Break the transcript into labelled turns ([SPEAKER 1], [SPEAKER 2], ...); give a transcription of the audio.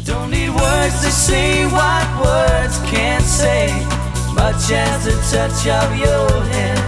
[SPEAKER 1] Don't need words to say what words can't say, much as the touch of your hand.